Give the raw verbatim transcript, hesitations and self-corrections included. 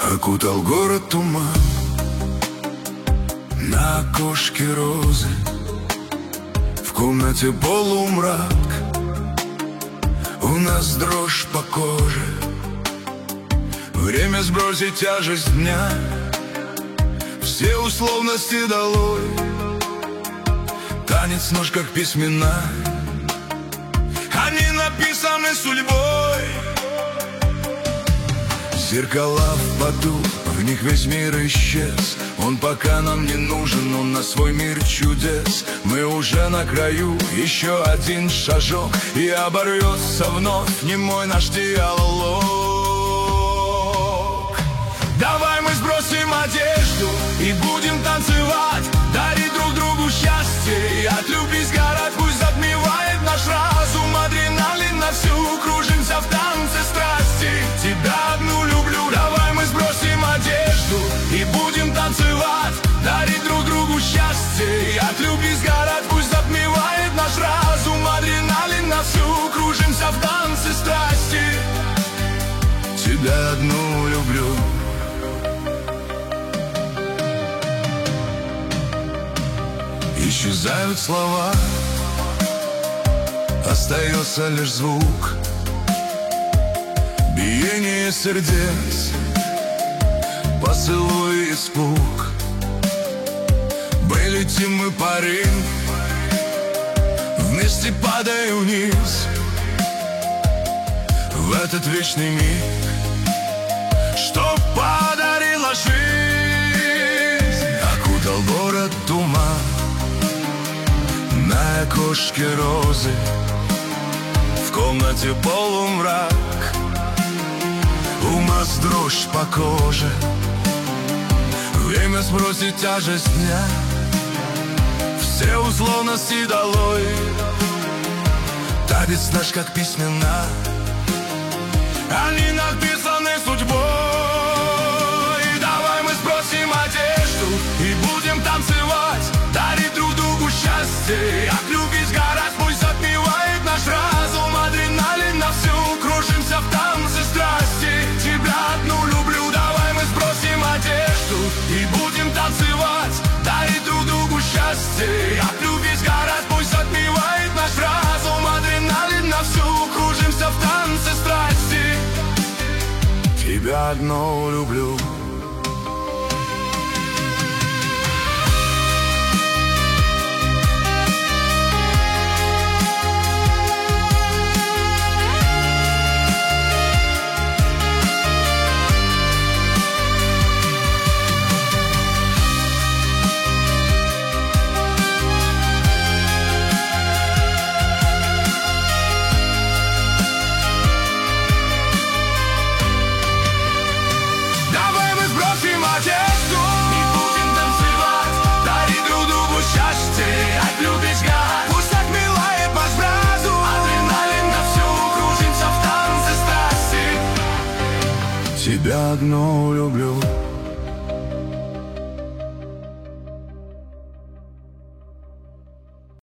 Окутал город туман, на окошке розы, в комнате полумрак. У нас дрожь по коже, время сбросить тяжесть дня, все условности долой. Танец нож как письмена, они написаны судьбой. Зеркала в поту, в них весь мир исчез. Он пока нам не нужен, он на свой мир чудес. Мы уже на краю, еще один шажок, и оборвется вновь немой наш диалог. Давай мы сбросим одежду и будем танцевать, дарить друг другу счастье и от любви сгорать. Пусть затмевает наш разум адреналин на всю, кружимся в танце страсти, тебя одну люблю. Давай мы сбросим одежду и будем танцевать, дарить друг другу счастье и от любви сгорать. Пусть затмевает наш разум адреналин на всю, кружимся в танце страсти, тебя одну люблю. Исчезают слова, остается лишь звук, биение сердец, поцелуй, испуг. Мы летим, мы парим, вместе падая вниз, в этот вечный миг, что подарила жизнь. Окутал город туман, на окошке розы, в комнате полумрак. У нас дрожь по коже, время сбросит тяжесть дня, все условности долой. Танец наш как письмена, они написаны судьбой. Давай мы сбросим одежду и будем танцевать, дарить друг другу счастье, от любви сгорать. Пусть затмевает наш разум адреналин на всю, кружимся в танце страсти, тебя одну люблю. Давай мы сбросим одежду и будем танцевать, дарить друг другу счастье, от любви сгорать. Пусть затмевает наш разум адреналин на всю, кружимся в танце страсти, тебя одну люблю. Тебя одну люблю.